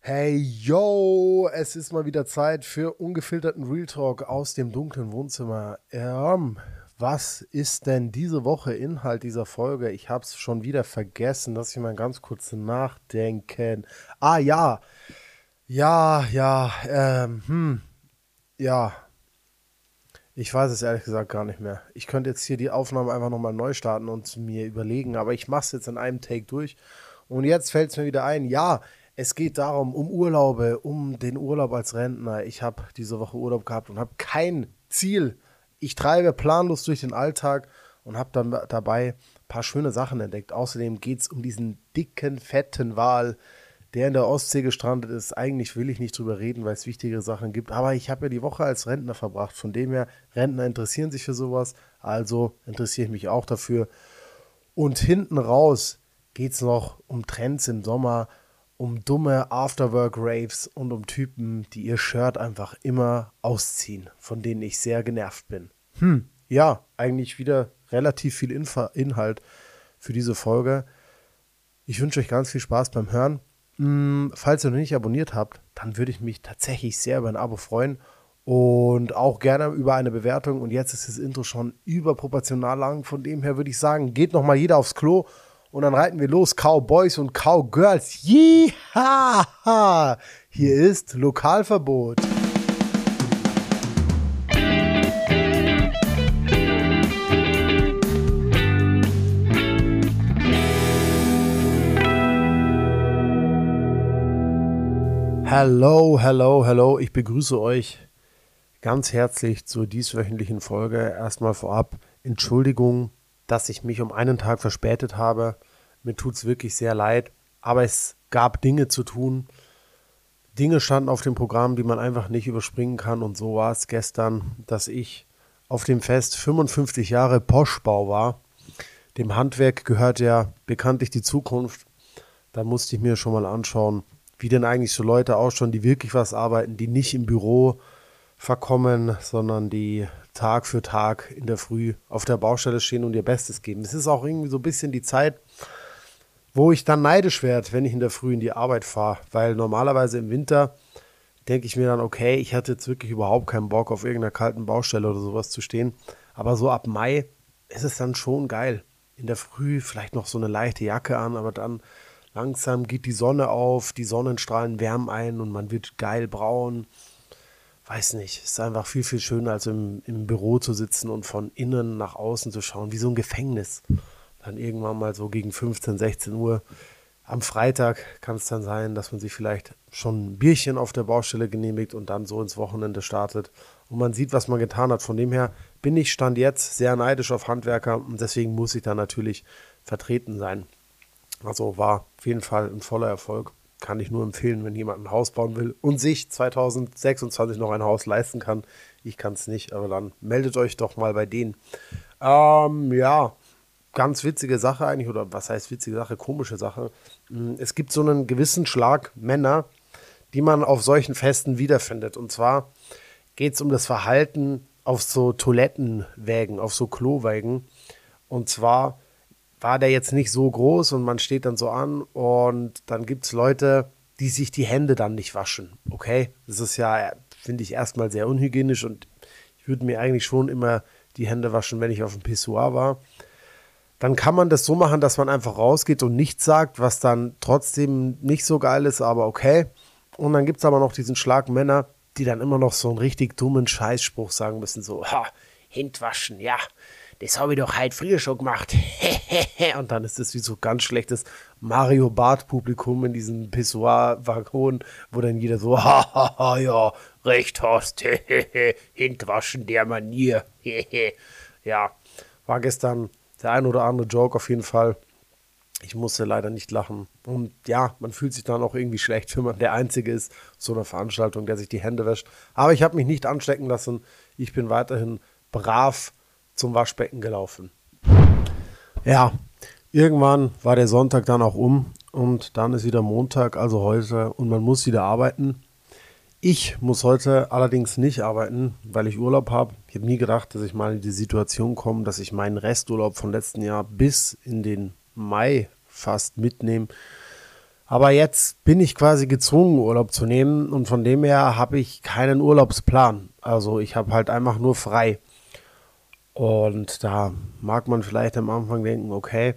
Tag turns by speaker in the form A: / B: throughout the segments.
A: Hey, yo, es ist mal wieder Zeit für ungefilterten Real Talk aus dem dunklen Wohnzimmer. Was ist denn diese Woche Inhalt dieser Folge? Ich habe es schon wieder vergessen. Lass ich mal ganz kurz nachdenken. Ah, ja, ja. Ich weiß es ehrlich gesagt gar nicht mehr. Ich könnte jetzt hier die Aufnahme einfach nochmal neu starten und mir überlegen, aber ich mache es jetzt in einem Take durch. Und jetzt fällt es mir wieder ein, ja, es geht darum, um Urlaube, um den Urlaub als Rentner. Ich habe diese Woche Urlaub gehabt und habe kein Ziel. Ich treibe planlos durch den Alltag und habe dann dabei ein paar schöne Sachen entdeckt. Außerdem geht es um diesen dicken, fetten Wal, der in der Ostsee gestrandet ist. Eigentlich will ich nicht drüber reden, weil es wichtigere Sachen gibt. Aber ich habe ja die Woche als Rentner verbracht. Von dem her, Rentner interessieren sich für sowas. Also interessiere ich mich auch dafür. Und hinten raus geht es noch um Trends im Sommer, um dumme Afterwork-Raves und um Typen, die ihr Shirt einfach immer ausziehen, von denen ich sehr genervt bin. Ja, eigentlich wieder relativ viel Inhalt für diese Folge. Ich wünsche euch ganz viel Spaß beim Hören. Falls ihr noch nicht abonniert habt, dann würde ich mich tatsächlich sehr über ein Abo freuen und auch gerne über eine Bewertung. Und jetzt ist das Intro schon überproportional lang. Von dem her würde ich sagen, geht noch mal jeder aufs Klo und dann reiten wir los. Cowboys und Cowgirls. Yeehaha! Hier ist Lokalverbot. Hello. Ich begrüße euch ganz herzlich zur dieswöchentlichen Folge. Erstmal vorab Entschuldigung, dass ich mich um einen Tag verspätet habe. Mir tut es wirklich sehr leid, aber es gab Dinge zu tun. Dinge standen auf dem Programm, die man einfach nicht überspringen kann. Und so war es gestern, dass ich auf dem Fest 55 Jahre Poschbau war. Dem Handwerk gehört ja bekanntlich die Zukunft. Da musste ich mir schon mal anschauen, wie denn eigentlich so Leute ausschauen, die wirklich was arbeiten, die nicht im Büro verkommen, sondern die Tag für Tag in der Früh auf der Baustelle stehen und ihr Bestes geben. Es ist auch irgendwie so ein bisschen die Zeit, wo ich dann neidisch werde, wenn ich in der Früh in die Arbeit fahre, weil normalerweise im Winter denke ich mir dann, okay, ich hatte jetzt wirklich überhaupt keinen Bock, auf irgendeiner kalten Baustelle oder sowas zu stehen, aber so ab Mai ist es dann schon geil. In der Früh vielleicht noch so eine leichte Jacke an, aber dann langsam geht die Sonne auf, die Sonnenstrahlen wärmen ein und man wird geil braun. Weiß nicht, ist einfach viel, viel schöner, als im Büro zu sitzen und von innen nach außen zu schauen, wie so ein Gefängnis. Dann irgendwann mal so gegen 15, 16 Uhr. Am Freitag kann es dann sein, dass man sich vielleicht schon ein Bierchen auf der Baustelle genehmigt und dann so ins Wochenende startet. Und man sieht, was man getan hat. Von dem her bin ich Stand jetzt sehr neidisch auf Handwerker und deswegen muss ich da natürlich vertreten sein. Also war auf jeden Fall ein voller Erfolg. Kann ich nur empfehlen, wenn jemand ein Haus bauen will und sich 2026 noch ein Haus leisten kann. Ich kann es nicht, aber dann meldet euch doch mal bei denen. Ja, ganz witzige Sache eigentlich, oder was heißt witzige Sache, komische Sache. Es gibt so einen gewissen Schlag Männer, die man auf solchen Festen wiederfindet. Und zwar geht es um das Verhalten auf so Toilettenwägen, auf so Klowägen. Und zwar war der jetzt nicht so groß und man steht dann so an und dann gibt es Leute, die sich die Hände dann nicht waschen. Okay, das ist ja, finde ich, erstmal sehr unhygienisch und ich würde mir eigentlich schon immer die Hände waschen, wenn ich auf dem Pissoir war. Dann kann man das so machen, dass man einfach rausgeht und nichts sagt, was dann trotzdem nicht so geil ist, aber okay. Und dann gibt es aber noch diesen Schlag Männer, die dann immer noch so einen richtig dummen Scheißspruch sagen müssen, so, Hände waschen, ja. Das habe ich doch heute früher schon gemacht. Und dann ist das wie so ganz schlechtes Mario Barth-Publikum in diesem Pissoir-Waggon, wo dann jeder so, ja, recht hast, Hintwaschen der Manier. Ja, war gestern der ein oder andere Joke auf jeden Fall. Ich musste leider nicht lachen. Und ja, man fühlt sich dann auch irgendwie schlecht, wenn man der Einzige ist, so einer Veranstaltung, der sich die Hände wäscht. Aber ich habe mich nicht anstecken lassen. Ich bin weiterhin brav zum Waschbecken gelaufen. Ja, irgendwann war der Sonntag dann auch um und dann ist wieder Montag, also heute, und man muss wieder arbeiten. Ich muss heute allerdings nicht arbeiten, weil ich Urlaub habe. Ich habe nie gedacht, dass ich mal in die Situation komme, dass ich meinen Resturlaub von letzten Jahr bis in den Mai fast mitnehme. Aber jetzt bin ich quasi gezwungen, Urlaub zu nehmen und von dem her habe ich keinen Urlaubsplan. Also ich habe halt einfach nur frei. Und da mag man vielleicht am Anfang denken, okay,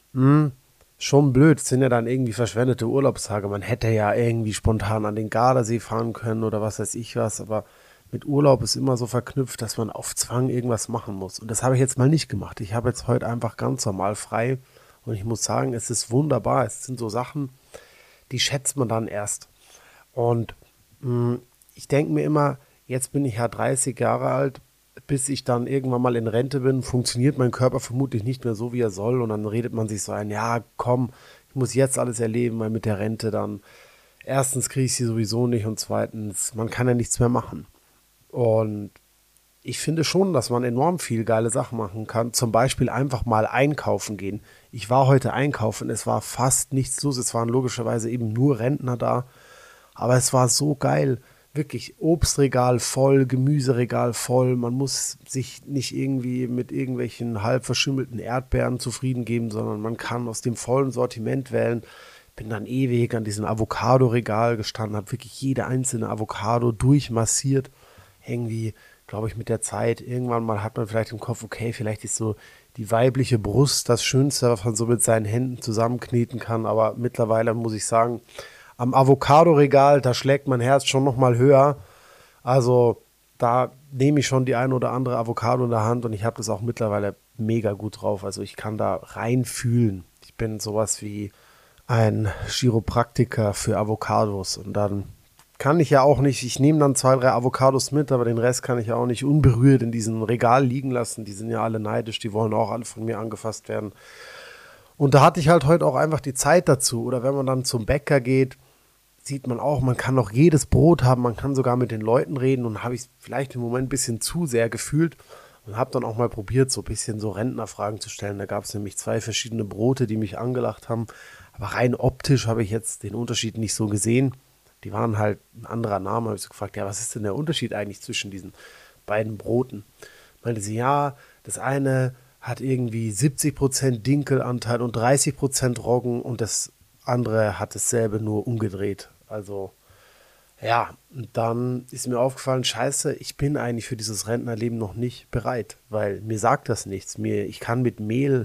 A: schon blöd, es sind ja dann irgendwie verschwendete Urlaubstage. Man hätte ja irgendwie spontan an den Gardasee fahren können oder was weiß ich was, aber mit Urlaub ist immer so verknüpft, dass man auf Zwang irgendwas machen muss. Und das habe ich jetzt mal nicht gemacht. Ich habe jetzt heute einfach ganz normal frei und ich muss sagen, es ist wunderbar. Es sind so Sachen, die schätzt man dann erst. Und ich denke mir immer, jetzt bin ich ja 30 Jahre alt, bis ich dann irgendwann mal in Rente bin, funktioniert mein Körper vermutlich nicht mehr so, wie er soll. Und dann redet man sich so ein, ja, komm, ich muss jetzt alles erleben, weil mit der Rente dann, erstens kriege ich sie sowieso nicht und zweitens, man kann ja nichts mehr machen. Und ich finde schon, dass man enorm viel geile Sachen machen kann. Zum Beispiel einfach mal einkaufen gehen. Ich war heute einkaufen, es war fast nichts los. Es waren logischerweise eben nur Rentner da. Aber es war so geil. Wirklich Obstregal voll, Gemüseregal voll. Man muss sich nicht irgendwie mit irgendwelchen halb verschimmelten Erdbeeren zufrieden geben, sondern man kann aus dem vollen Sortiment wählen. Bin dann ewig an diesem Avocado-Regal gestanden, habe wirklich jede einzelne Avocado durchmassiert. Irgendwie, glaube ich, mit der Zeit, irgendwann mal hat man vielleicht im Kopf, okay, vielleicht ist so die weibliche Brust das Schönste, was man so mit seinen Händen zusammenkneten kann. Aber mittlerweile muss ich sagen, am Avocado-Regal, da schlägt mein Herz schon noch mal höher. Also da nehme ich schon die ein oder andere Avocado in der Hand und ich habe das auch mittlerweile mega gut drauf. Also ich kann da reinfühlen. Ich bin sowas wie ein Chiropraktiker für Avocados und dann kann ich ja auch nicht, ich nehme dann 2, 3 Avocados mit, aber den Rest kann ich ja auch nicht unberührt in diesem Regal liegen lassen. Die sind ja alle neidisch, die wollen auch alle von mir angefasst werden. Und da hatte ich halt heute auch einfach die Zeit dazu. Oder wenn man dann zum Bäcker geht, sieht man auch, man kann noch jedes Brot haben, man kann sogar mit den Leuten reden und habe ich vielleicht im Moment ein bisschen zu sehr gefühlt und habe dann auch mal probiert, so ein bisschen so Rentnerfragen zu stellen. Da gab es nämlich 2 verschiedene Brote, die mich angelacht haben. Aber rein optisch habe ich jetzt den Unterschied nicht so gesehen. Die waren halt ein anderer Name. Habe ich so gefragt, ja, was ist denn der Unterschied eigentlich zwischen diesen beiden Broten? Meinte sie, ja, das eine hat irgendwie 70% Dinkelanteil und 30% Roggen und das andere hat dasselbe nur umgedreht. Also ja, und dann ist mir aufgefallen, scheiße, ich bin eigentlich für dieses Rentnerleben noch nicht bereit, weil mir sagt das nichts. Ich kann mit Mehlinfos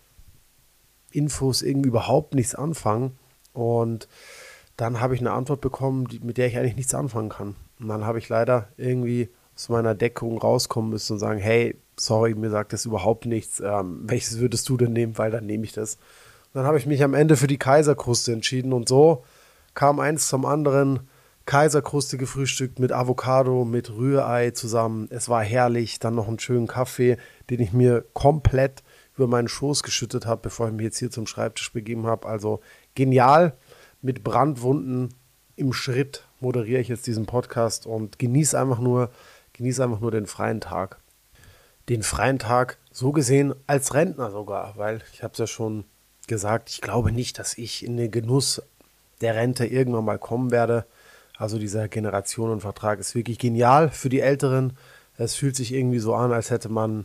A: irgendwie überhaupt nichts anfangen und dann habe ich eine Antwort bekommen, mit der ich eigentlich nichts anfangen kann. Und dann habe ich leider irgendwie aus meiner Deckung rauskommen müssen und sagen, hey, sorry, mir sagt das überhaupt nichts. Welches würdest du denn nehmen? Weil dann nehme ich das. Und dann habe ich mich am Ende für die Kaiserkruste entschieden und so kam eins zum anderen. Kaiserkruste gefrühstückt mit Avocado, mit Rührei zusammen. Es war herrlich. Dann noch einen schönen Kaffee, den ich mir komplett über meinen Schoß geschüttet habe, bevor ich mich jetzt hier zum Schreibtisch begeben habe. Also genial. Mit Brandwunden im Schritt moderiere ich jetzt diesen Podcast und genieße einfach nur den freien Tag. Den freien Tag so gesehen als Rentner sogar, weil ich habe es ja schon gesagt, ich glaube nicht, dass ich in den Genuss der Rente irgendwann mal kommen werde. Also dieser Generationenvertrag ist wirklich genial für die Älteren. Es fühlt sich irgendwie so an, als hätte man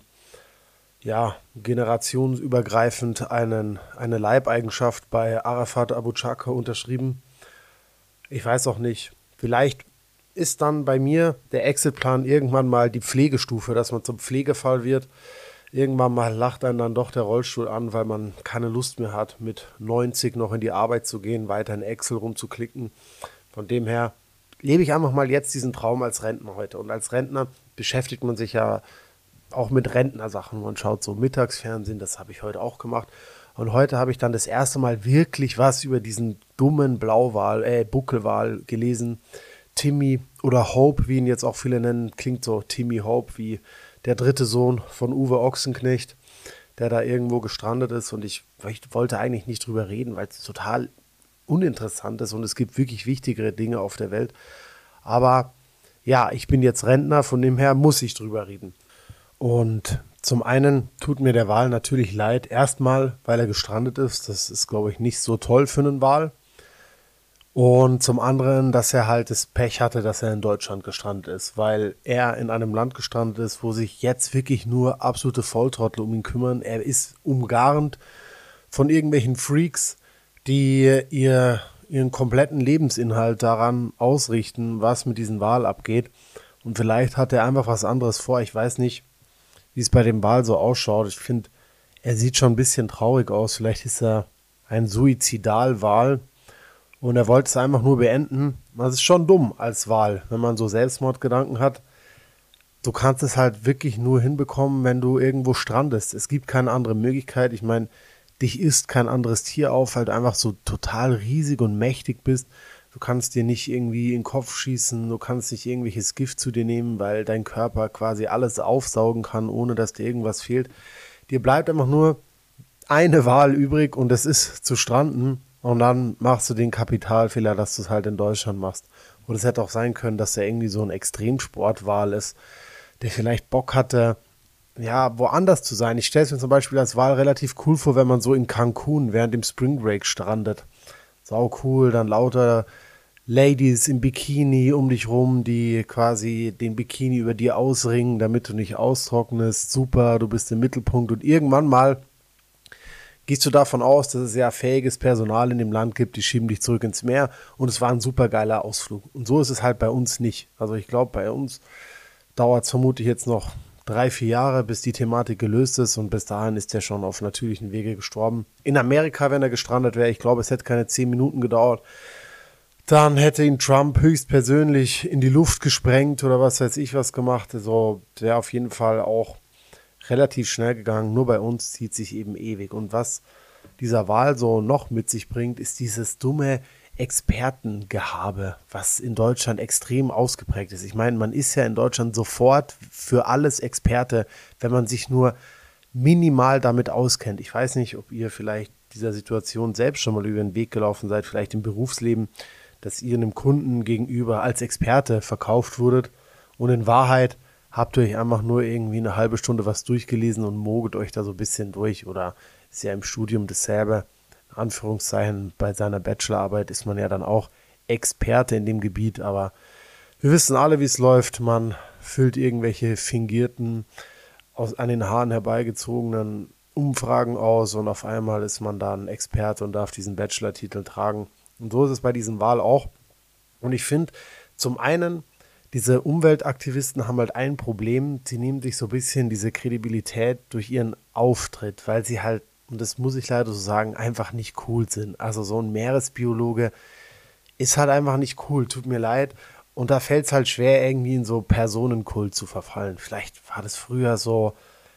A: ja generationsübergreifend eine Leibeigenschaft bei Arafat Abu Chaka unterschrieben. Ich weiß auch nicht. Vielleicht ist dann bei mir der Exitplan irgendwann mal die Pflegestufe, dass man zum Pflegefall wird. Irgendwann mal lacht einen dann doch der Rollstuhl an, weil man keine Lust mehr hat, mit 90 noch in die Arbeit zu gehen, weiter in Excel rumzuklicken. Von dem her lebe ich einfach mal jetzt diesen Traum als Rentner heute. Und als Rentner beschäftigt man sich ja auch mit Rentnersachen. Man schaut so Mittagsfernsehen, das habe ich heute auch gemacht. Und heute habe ich dann das erste Mal wirklich was über diesen dummen Buckelwal gelesen. Timmy oder Hope, wie ihn jetzt auch viele nennen, klingt so Timmy Hope wie der 3. Sohn von Uwe Ochsenknecht, der da irgendwo gestrandet ist. Und ich wollte eigentlich nicht drüber reden, weil es total uninteressant ist und es gibt wirklich wichtigere Dinge auf der Welt. Aber ja, ich bin jetzt Rentner, von dem her muss ich drüber reden. Und zum einen tut mir der Wal natürlich leid. Erstmal, weil er gestrandet ist. Das ist, glaube ich, nicht so toll für einen Wal. Und zum anderen, dass er halt das Pech hatte, dass er in Deutschland gestrandet ist, weil er in einem Land gestrandet ist, wo sich jetzt wirklich nur absolute Volltrottel um ihn kümmern. Er ist umgarnt von irgendwelchen Freaks, die ihr ihren kompletten Lebensinhalt daran ausrichten, was mit diesem Wal abgeht. Und vielleicht hat er einfach was anderes vor. Ich weiß nicht, wie es bei dem Wal so ausschaut. Ich finde, er sieht schon ein bisschen traurig aus. Vielleicht ist er ein Suizidalwal und er wollte es einfach nur beenden. Das ist schon dumm als Wal, wenn man so Selbstmordgedanken hat. Du kannst es halt wirklich nur hinbekommen, wenn du irgendwo strandest. Es gibt keine andere Möglichkeit. Ich meine, dich isst kein anderes Tier auf, weil du einfach so total riesig und mächtig bist. Du kannst dir nicht irgendwie in den Kopf schießen, du kannst nicht irgendwelches Gift zu dir nehmen, weil dein Körper quasi alles aufsaugen kann, ohne dass dir irgendwas fehlt. Dir bleibt einfach nur eine Wahl übrig und das ist zu stranden. Und dann machst du den Kapitalfehler, dass du es halt in Deutschland machst. Und es hätte auch sein können, dass er irgendwie so ein Extremsportwal ist, der vielleicht Bock hatte, ja, woanders zu sein. Ich stelle es mir zum Beispiel als Wal relativ cool vor, wenn man so in Cancun während dem Spring Break strandet. Sau cool, dann lauter Ladies im Bikini um dich rum, die quasi den Bikini über dir ausringen, damit du nicht austrocknest. Super, du bist im Mittelpunkt und irgendwann mal gehst du davon aus, dass es ja fähiges Personal in dem Land gibt, die schieben dich zurück ins Meer und es war ein super geiler Ausflug. Und so ist es halt bei uns nicht. Also ich glaube, bei uns dauert es vermutlich jetzt noch 3-4 Jahre, bis die Thematik gelöst ist und bis dahin ist er schon auf natürlichen Wege gestorben. In Amerika, wenn er gestrandet wäre, ich glaube, es hätte keine 10 Minuten gedauert, dann hätte ihn Trump höchstpersönlich in die Luft gesprengt oder was weiß ich was gemacht. Also der auf jeden Fall auch relativ schnell gegangen. Nur bei uns zieht sich eben ewig. Und was dieser Wal so noch mit sich bringt, ist dieses dumme Expertengehabe, was in Deutschland extrem ausgeprägt ist. Ich meine, man ist ja in Deutschland sofort für alles Experte, wenn man sich nur minimal damit auskennt. Ich weiß nicht, ob ihr vielleicht dieser Situation selbst schon mal über den Weg gelaufen seid, vielleicht im Berufsleben, dass ihr einem Kunden gegenüber als Experte verkauft wurdet und in Wahrheit habt ihr euch einfach nur irgendwie eine halbe Stunde was durchgelesen und mogelt euch da so ein bisschen durch oder ist ja im Studium dasselbe. In Anführungszeichen bei seiner Bachelorarbeit ist man ja dann auch Experte in dem Gebiet, aber wir wissen alle, wie es läuft. Man füllt irgendwelche fingierten, an den Haaren herbeigezogenen Umfragen aus und auf einmal ist man dann Experte und darf diesen Bachelor-Titel tragen. Und so ist es bei diesem Wahl auch. Und ich finde, zum einen, diese Umweltaktivisten haben halt ein Problem, sie nehmen sich so ein bisschen diese Kredibilität durch ihren Auftritt, weil sie halt, und das muss ich leider so sagen, einfach nicht cool sind. Also so ein Meeresbiologe ist halt einfach nicht cool, tut mir leid. Und da fällt es halt schwer, irgendwie in so Personenkult zu verfallen. Vielleicht war das früher so,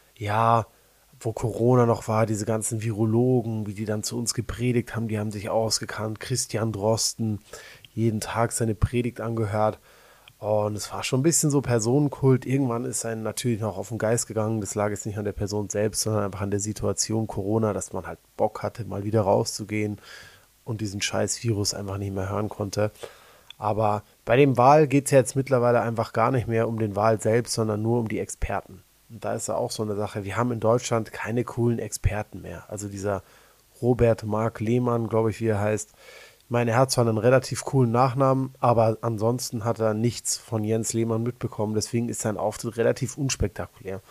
A: ja, wo Corona noch war, diese ganzen Virologen, wie die dann zu uns gepredigt haben, die haben sich ausgekannt. Christian Drosten, jeden Tag seine Predigt angehört. Und es war schon ein bisschen so Personenkult. Irgendwann ist einem natürlich noch auf den Geist gegangen. Das lag jetzt nicht an der Person selbst, sondern einfach an der Situation Corona, dass man halt Bock hatte, mal wieder rauszugehen und diesen scheiß Virus einfach nicht mehr hören konnte. Aber bei dem Wal geht es ja jetzt mittlerweile einfach gar nicht mehr um den Wal selbst, sondern nur um die Experten. Und da ist ja auch so eine Sache, wir haben in Deutschland keine coolen Experten mehr. Also dieser Robert Mark Lehmann, glaube ich, wie er heißt. Ich meine, er hat zwar einen relativ coolen Nachnamen, aber ansonsten hat er nichts von Jens Lehmann mitbekommen. Deswegen ist sein Auftritt relativ unspektakulär.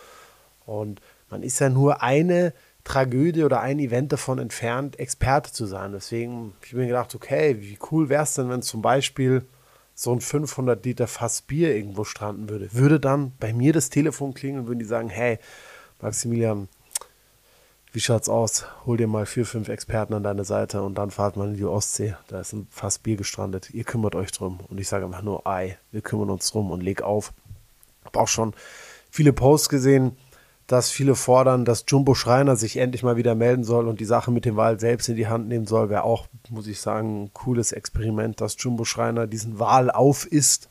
A: Und man ist ja nur eine Tragödie oder ein Event davon entfernt, Experte zu sein. Deswegen habe ich mir gedacht, okay, wie cool wäre es denn, wenn zum Beispiel so ein 500 Liter Fass Bier irgendwo stranden würde. Würde dann bei mir das Telefon klingeln und würden die sagen, hey, Maximilian, wie schaut's aus? Hol dir mal 4, 5 Experten an deine Seite und dann fahrt man in die Ostsee. Da ist ein Fass Bier gestrandet. Ihr kümmert euch drum. Und ich sage einfach nur, wir kümmern uns drum und leg auf. Habe auch schon viele Posts gesehen, dass viele fordern, dass Jumbo Schreiner sich endlich mal wieder melden soll und die Sache mit dem Wal selbst in die Hand nehmen soll. Wäre auch, muss ich sagen, ein cooles Experiment, dass Jumbo Schreiner diesen Wal aufisst.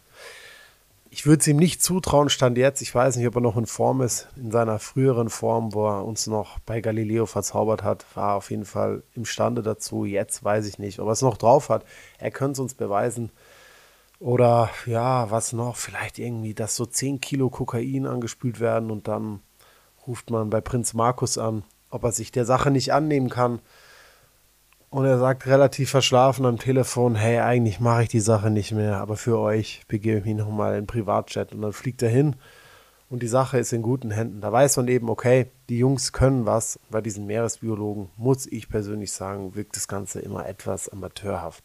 A: Ich würde es ihm nicht zutrauen, Stand jetzt. Ich weiß nicht, ob er noch in Form ist. In seiner früheren Form, wo er uns noch bei Galileo verzaubert hat, war er auf jeden Fall imstande dazu. Jetzt weiß ich nicht, ob er es noch drauf hat. Er könnte es uns beweisen. Oder, ja, was noch? Vielleicht irgendwie, dass so 10 Kilo Kokain angespült werden und dann ruft man bei Prinz Markus an, ob er sich der Sache nicht annehmen kann. Und er sagt relativ verschlafen am Telefon, hey, eigentlich mache ich die Sache nicht mehr, aber für euch begebe ich mich nochmal in Privatjet. Und dann fliegt er hin und die Sache ist in guten Händen. Da weiß man eben, okay, die Jungs können was. Bei diesen Meeresbiologen, muss ich persönlich sagen, wirkt das Ganze immer etwas amateurhaft.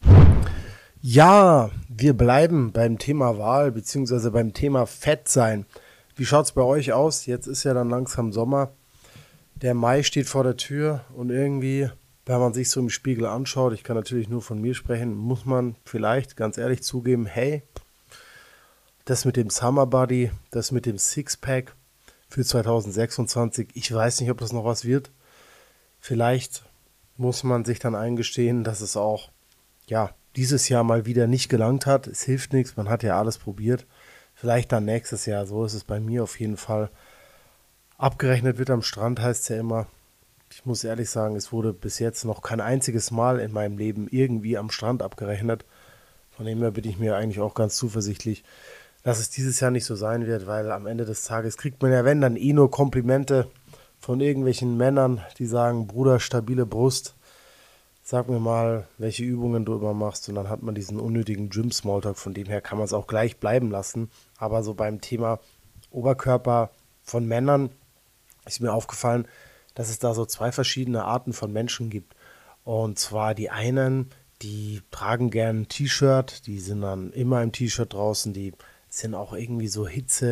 A: Ja, wir bleiben beim Thema Wahl bzw. beim Thema Fett sein. Wie schaut es bei euch aus? Jetzt ist ja dann langsam Sommer. Der Mai steht vor der Tür und irgendwie, wenn man sich so im Spiegel anschaut, ich kann natürlich nur von mir sprechen, muss man vielleicht ganz ehrlich zugeben, hey, das mit dem Summer Body, das mit dem Sixpack für 2026, ich weiß nicht, ob das noch was wird. Vielleicht muss man sich dann eingestehen, dass es auch, ja, dieses Jahr mal wieder nicht gelangt hat. Es hilft nichts, man hat ja alles probiert. Vielleicht dann nächstes Jahr, so ist es bei mir auf jeden Fall. Abgerechnet wird am Strand, heißt es ja immer. Ich muss ehrlich sagen, es wurde bis jetzt noch kein einziges Mal in meinem Leben irgendwie am Strand abgerechnet. Von dem her bin ich mir eigentlich auch ganz zuversichtlich, dass es dieses Jahr nicht so sein wird, weil am Ende des Tages kriegt man ja, wenn, dann eh nur Komplimente von irgendwelchen Männern, die sagen, Bruder, stabile Brust, sag mir mal, welche Übungen du immer machst, und dann hat man diesen unnötigen Gym-Smalltalk, von dem her kann man es auch gleich bleiben lassen. Aber so beim Thema Oberkörper von Männern ist mir aufgefallen, dass es da so zwei verschiedene Arten von Menschen gibt. Und zwar die einen, die tragen gern ein T-Shirt, die sind dann immer im T-Shirt draußen, die sind auch irgendwie so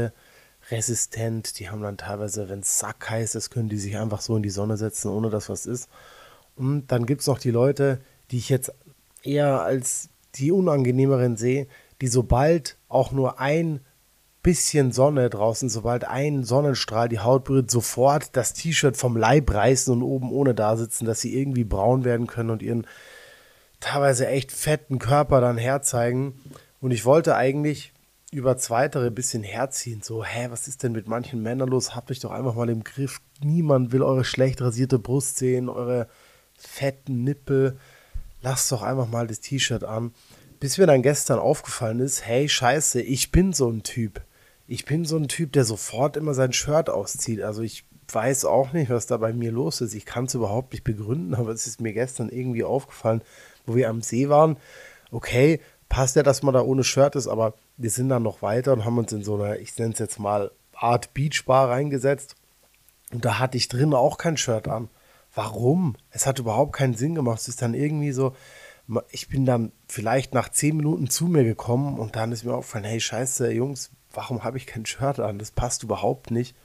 A: hitzeresistent, die haben dann teilweise, wenn es sackheiß ist, können die sich einfach so in die Sonne setzen, ohne dass was ist. Und dann gibt es noch die Leute, die ich jetzt eher als die unangenehmeren sehe, die sobald auch nur ein bisschen Sonne draußen, sobald ein Sonnenstrahl die Haut berührt, sofort das T-Shirt vom Leib reißen und oben ohne da sitzen, dass sie irgendwie braun werden können und ihren teilweise echt fetten Körper dann herzeigen. Und ich wollte eigentlich über Zweitere ein bisschen herziehen. So, was ist denn mit manchen Männern los? Habt euch doch einfach mal im Griff. Niemand will eure schlecht rasierte Brust sehen, eure fetten Nippel. Lasst doch einfach mal das T-Shirt an. Bis mir dann gestern aufgefallen ist, hey, scheiße, ich bin so ein Typ. Ich bin so ein Typ, der sofort immer sein Shirt auszieht. Also ich weiß auch nicht, was da bei mir los ist. Ich kann es überhaupt nicht begründen, aber es ist mir gestern irgendwie aufgefallen, wo wir am See waren. Okay, passt ja, dass man da ohne Shirt ist, aber wir sind dann noch weiter und haben uns in so einer, ich nenne es jetzt mal, Art Beachbar reingesetzt. Und da hatte ich drin auch kein Shirt an. Warum? Es hat überhaupt keinen Sinn gemacht. Es ist dann irgendwie so, ich bin dann vielleicht nach 10 Minuten zu mir gekommen und dann ist mir aufgefallen, hey, scheiße, Jungs, warum habe ich kein Shirt an? Das passt überhaupt nicht.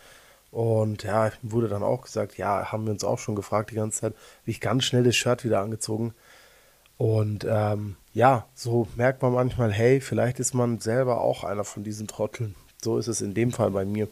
A: Und ja, wurde dann auch gesagt, ja, haben wir uns auch schon gefragt die ganze Zeit, habe ich ganz schnell das Shirt wieder angezogen. Und ja, so merkt man manchmal, hey, vielleicht ist man selber auch einer von diesen Trotteln. So ist es in dem Fall bei mir.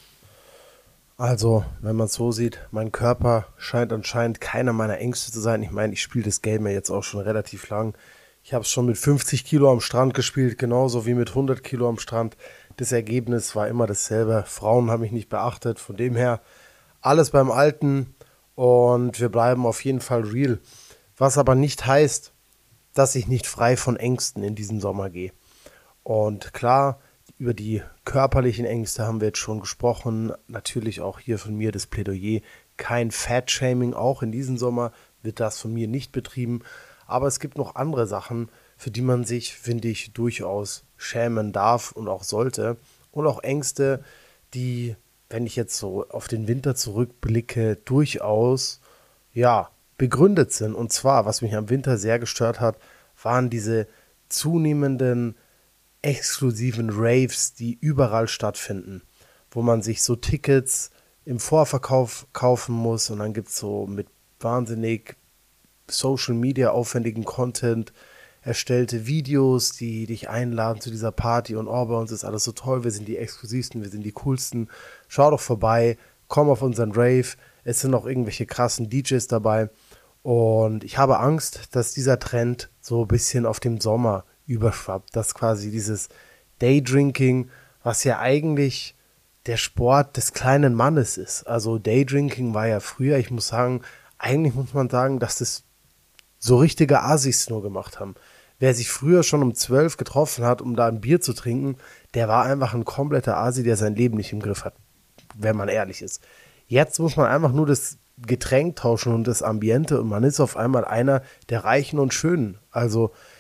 A: Also, wenn man es so sieht, mein Körper scheint anscheinend keiner meiner Ängste zu sein. Ich meine, ich spiele das Game ja jetzt auch schon relativ lang. Ich habe es schon mit 50 Kilo am Strand gespielt, genauso wie mit 100 Kilo am Strand. Das Ergebnis war immer dasselbe. Frauen haben mich nicht beachtet. Von dem her alles beim Alten und wir bleiben auf jeden Fall real. Was aber nicht heißt, dass ich nicht frei von Ängsten in diesen Sommer gehe. Und klar, über die körperlichen Ängste haben wir jetzt schon gesprochen. Natürlich auch hier von mir das Plädoyer. Kein Fat-Shaming, auch in diesem Sommer wird das von mir nicht betrieben. Aber es gibt noch andere Sachen, für die man sich, finde ich, durchaus schämen darf und auch sollte. Und auch Ängste, die, wenn ich jetzt so auf den Winter zurückblicke, durchaus, ja, begründet sind. Und zwar, was mich am Winter sehr gestört hat, waren diese zunehmenden exklusiven Raves, die überall stattfinden, wo man sich so Tickets im Vorverkauf kaufen muss und dann gibt es so mit wahnsinnig Social Media aufwendigen Content erstellte Videos, die dich einladen zu dieser Party und oh, bei uns ist alles so toll, wir sind die exklusivsten, wir sind die coolsten, schau doch vorbei, komm auf unseren Rave, es sind auch irgendwelche krassen DJs dabei und ich habe Angst, dass dieser Trend so ein bisschen auf dem Sommer überschwappt, dass quasi dieses Daydrinking, was ja eigentlich der Sport des kleinen Mannes ist. Also Daydrinking war ja früher, ich muss sagen, eigentlich muss man sagen, dass das so richtige Assis nur gemacht haben. Wer sich früher schon um 12 getroffen hat, um da ein Bier zu trinken, der war einfach ein kompletter Asi, der sein Leben nicht im Griff hat, wenn man ehrlich ist. Jetzt muss man einfach nur das Getränk tauschen und das Ambiente und man ist auf einmal einer der Reichen und Schönen. Also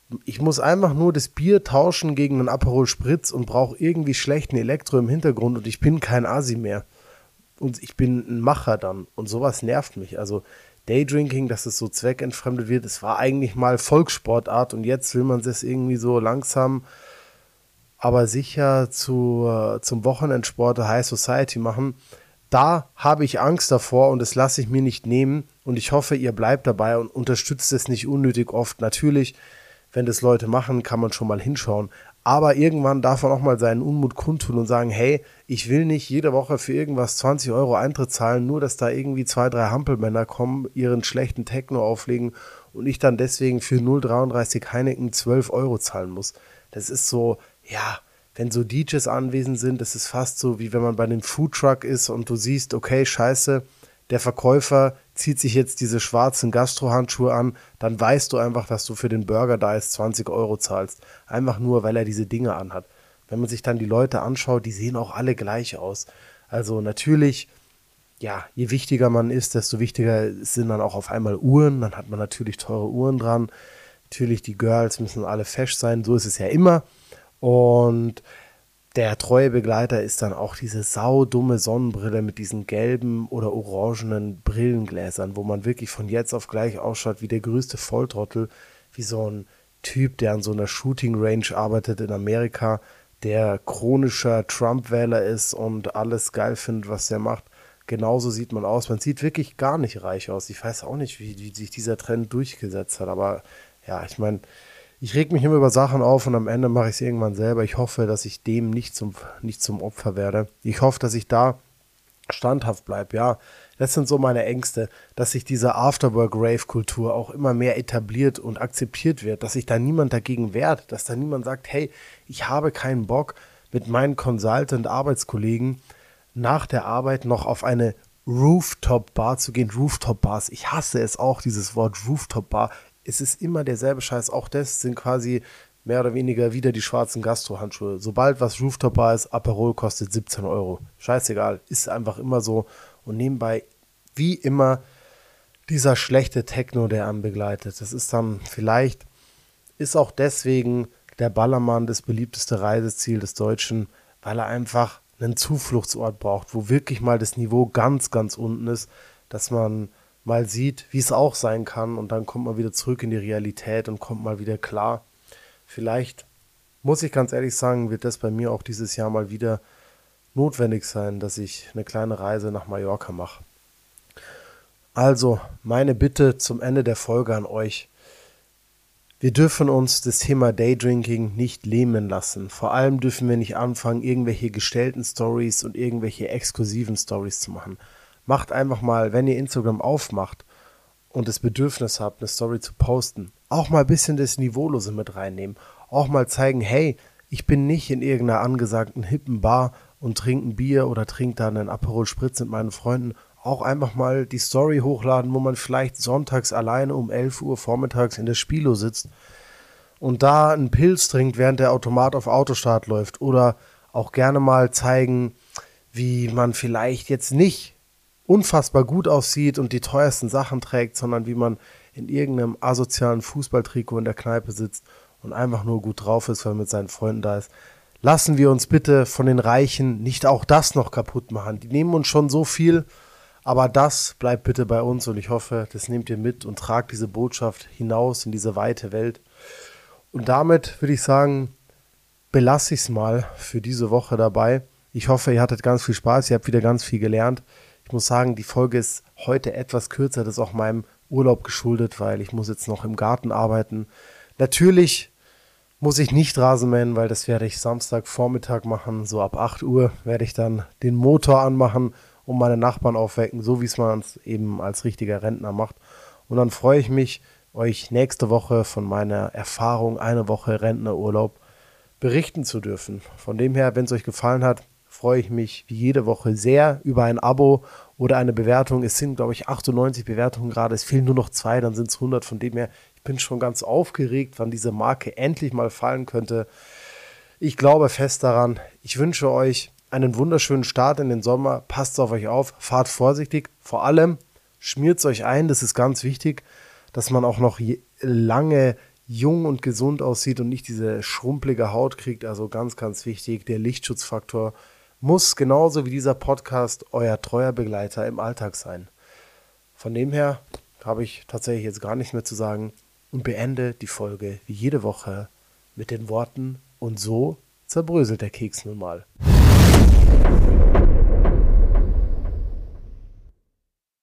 A: Ich muss einfach nur das Bier tauschen gegen einen Aperol Spritz und brauche irgendwie schlechten Elektro im Hintergrund und ich bin kein Asi mehr. Und ich bin ein Macher dann. Und sowas nervt mich. Also Daydrinking, dass es so zweckentfremdet wird, es war eigentlich mal Volkssportart und jetzt will man es irgendwie so langsam, aber sicher zum Wochenendsport der High Society machen. Da habe ich Angst davor und das lasse ich mir nicht nehmen und ich hoffe, ihr bleibt dabei und unterstützt es nicht unnötig oft. Natürlich, wenn das Leute machen, kann man schon mal hinschauen. Aber irgendwann darf man auch mal seinen Unmut kundtun und sagen, hey, ich will nicht jede Woche für irgendwas 20 Euro Eintritt zahlen, nur dass da irgendwie 2, 3 Hampelmänner kommen, ihren schlechten Techno auflegen und ich dann deswegen für 0,33 Heineken 12 Euro zahlen muss. Das ist so, ja, wenn so DJs anwesend sind, das ist fast so, wie wenn man bei einem Foodtruck ist und du siehst, okay, scheiße, der Verkäufer zieht sich jetzt diese schwarzen Gastrohandschuhe an, dann weißt du einfach, dass du für den Burger da jetzt 20 Euro zahlst. Einfach nur, weil er diese Dinge anhat. Wenn man sich dann die Leute anschaut, die sehen auch alle gleich aus. Also natürlich, ja, je wichtiger man ist, desto wichtiger sind dann auch auf einmal Uhren. Dann hat man natürlich teure Uhren dran. Natürlich, die Girls müssen alle fesch sein, so ist es ja immer. Und der treue Begleiter ist dann auch diese saudumme Sonnenbrille mit diesen gelben oder orangenen Brillengläsern, wo man wirklich von jetzt auf gleich ausschaut wie der größte Volltrottel, wie so ein Typ, der an so einer Shooting Range arbeitet in Amerika, der chronischer Trump-Wähler ist und alles geil findet, was der macht. Genauso sieht man aus. Man sieht wirklich gar nicht reich aus. Ich weiß auch nicht, wie sich dieser Trend durchgesetzt hat, aber ja, ich meine, ich reg mich immer über Sachen auf und am Ende mache ich es irgendwann selber. Ich hoffe, dass ich dem nicht zum Opfer werde. Ich hoffe, dass ich da standhaft bleibe. Ja, das sind so meine Ängste, dass sich diese Afterwork-Rave-Kultur auch immer mehr etabliert und akzeptiert wird, dass sich da niemand dagegen wehrt, dass da niemand sagt, hey, ich habe keinen Bock, mit meinen Consultant-Arbeitskollegen nach der Arbeit noch auf eine Rooftop-Bar zu gehen. Rooftop-Bars, ich hasse es auch, dieses Wort Rooftop-Bar. Es ist immer derselbe Scheiß. Auch das sind quasi mehr oder weniger wieder die schwarzen Gastrohandschuhe. Sobald was Rooftop-Bar ist, Aperol kostet 17 Euro. Scheißegal, ist einfach immer so. Und nebenbei, wie immer, dieser schlechte Techno, der einen begleitet. Das ist dann vielleicht, ist auch deswegen der Ballermann das beliebteste Reiseziel des Deutschen, weil er einfach einen Zufluchtsort braucht, wo wirklich mal das Niveau ganz, ganz unten ist, dass man mal sieht, wie es auch sein kann und dann kommt man wieder zurück in die Realität und kommt mal wieder klar. Vielleicht, muss ich ganz ehrlich sagen, wird das bei mir auch dieses Jahr mal wieder notwendig sein, dass ich eine kleine Reise nach Mallorca mache. Also, meine Bitte zum Ende der Folge an euch. Wir dürfen uns das Thema Daydrinking nicht lähmen lassen. Vor allem dürfen wir nicht anfangen, irgendwelche gestellten Stories und irgendwelche exklusiven Stories zu machen. Macht einfach mal, wenn ihr Instagram aufmacht und das Bedürfnis habt, eine Story zu posten, auch mal ein bisschen das Niveaulose mit reinnehmen. Auch mal zeigen, hey, ich bin nicht in irgendeiner angesagten hippen Bar und trinke ein Bier oder trinke da einen Aperol Spritz mit meinen Freunden. Auch einfach mal die Story hochladen, wo man vielleicht sonntags alleine um 11 Uhr vormittags in der Spilo sitzt und da einen Pilz trinkt, während der Automat auf Autostart läuft. Oder auch gerne mal zeigen, wie man vielleicht jetzt nicht unfassbar gut aussieht und die teuersten Sachen trägt, sondern wie man in irgendeinem asozialen Fußballtrikot in der Kneipe sitzt und einfach nur gut drauf ist, weil man mit seinen Freunden da ist. Lassen wir uns bitte von den Reichen nicht auch das noch kaputt machen. Die nehmen uns schon so viel, aber das bleibt bitte bei uns und ich hoffe, das nehmt ihr mit und tragt diese Botschaft hinaus in diese weite Welt. Und damit würde ich sagen, belasse ich es mal für diese Woche dabei. Ich hoffe, ihr hattet ganz viel Spaß, ihr habt wieder ganz viel gelernt. Ich muss sagen, die Folge ist heute etwas kürzer, das ist auch meinem Urlaub geschuldet, weil ich muss jetzt noch im Garten arbeiten. Natürlich muss ich nicht Rasenmähen, weil das werde ich Samstagvormittag machen. So ab 8 Uhr werde ich dann den Motor anmachen und meine Nachbarn aufwecken, so wie es man es eben als richtiger Rentner macht. Und dann freue ich mich, euch nächste Woche von meiner Erfahrung, eine Woche Rentnerurlaub, berichten zu dürfen. Von dem her, wenn es euch gefallen hat, freue ich mich wie jede Woche sehr über ein Abo oder eine Bewertung. Es sind, glaube ich, 98 Bewertungen gerade. Es fehlen nur noch 2, dann sind es 100. Von dem her, ich bin schon ganz aufgeregt, wann diese Marke endlich mal fallen könnte. Ich glaube fest daran. Ich wünsche euch einen wunderschönen Start in den Sommer. Passt auf euch auf, fahrt vorsichtig. Vor allem schmiert es euch ein, das ist ganz wichtig, dass man auch noch lange jung und gesund aussieht und nicht diese schrumpelige Haut kriegt. Also ganz, ganz wichtig, der Lichtschutzfaktor muss genauso wie dieser Podcast euer treuer Begleiter im Alltag sein. Von dem her habe ich tatsächlich jetzt gar nichts mehr zu sagen und beende die Folge wie jede Woche mit den Worten: Und so zerbröselt der Keks nun mal.